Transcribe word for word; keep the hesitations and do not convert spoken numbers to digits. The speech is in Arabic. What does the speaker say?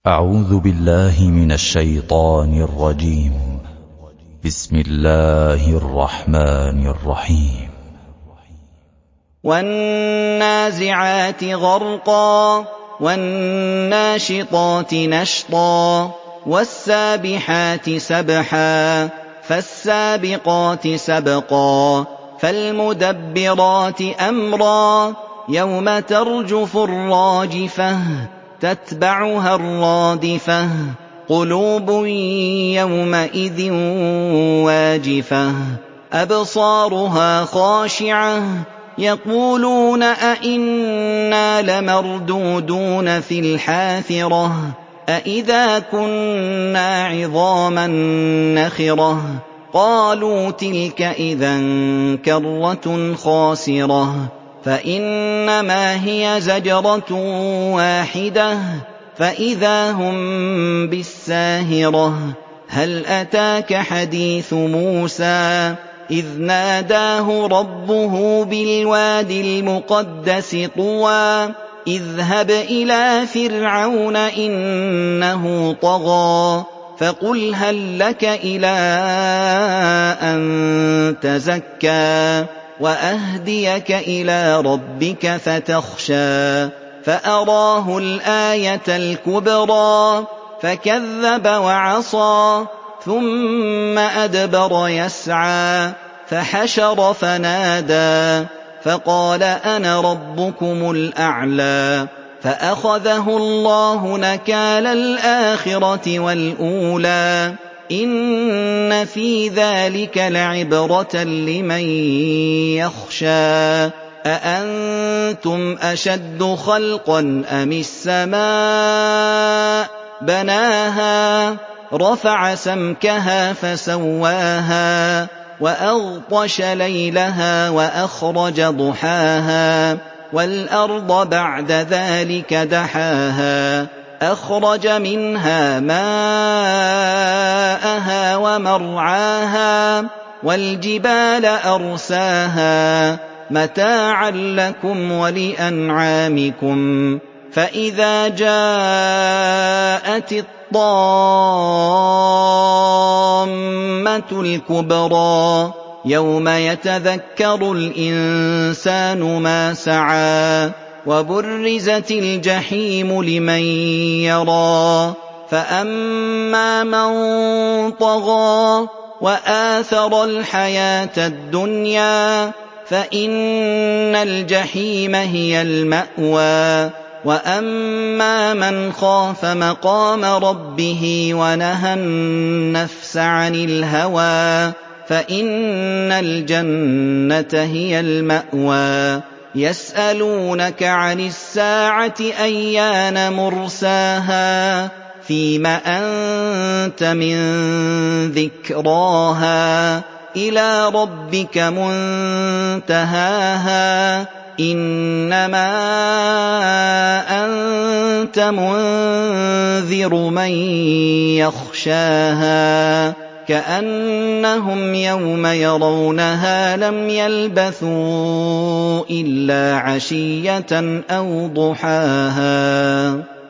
أعوذ بالله من الشيطان الرجيم. بسم الله الرحمن الرحيم. والنازعات غرقا والناشطات نشطا والسابحات سبحا فالسابقات سبقا فالمدبرات أمرا يوم ترجف الراجفة تتبعها الرادفة قلوب يومئذ واجفة أبصارها خاشعة يقولون أئنا لمردودون في الحافرة أئذا كنا عظاما نخرة قالوا تلك إذا كرة خاسرة فإنما هي زجرة واحدة فإذا هم بالساهرة هل أتاك حديث موسى إذ ناداه ربه بالواد المقدس طوى اذهب إلى فرعون إنه طغى فقل هل لك إلى أن تزكى وأهديك إلى ربك فتخشى فأراه الآية الكبرى فكذب وعصى ثم أدبر يسعى فحشر فنادى فقال أنا ربكم الأعلى فأخذه الله نكال الآخرة والأولى إن في ذلك لعبرة لمن يخشى أأنتم أشد خلقا أم السماء بناها رفع سمكها فسواها وأغطش ليلها وأخرج ضحاها والأرض بعد ذلك دحاها أخرج منها ماءها ومرعاها والجبال أرساها متاعا لكم ولأنعامكم فإذا جاءت الطامة الكبرى يوم يتذكر الإنسان ما سعى وبرزت الجحيم لمن يرى فأما من طغى وآثر الحياة الدنيا فإن الجحيم هي المأوى وأما من خاف مقام ربه ونهى النفس عن الهوى فإن الجنة هي المأوى يسألونك عن الساعة أيان مرساها فيم أنت من ذكراها إلى ربك منتهاها إنما أنت منذر من يخشاها كأنهم يوم يرونها لم يلبثوا إلا عشية أو ضحاها.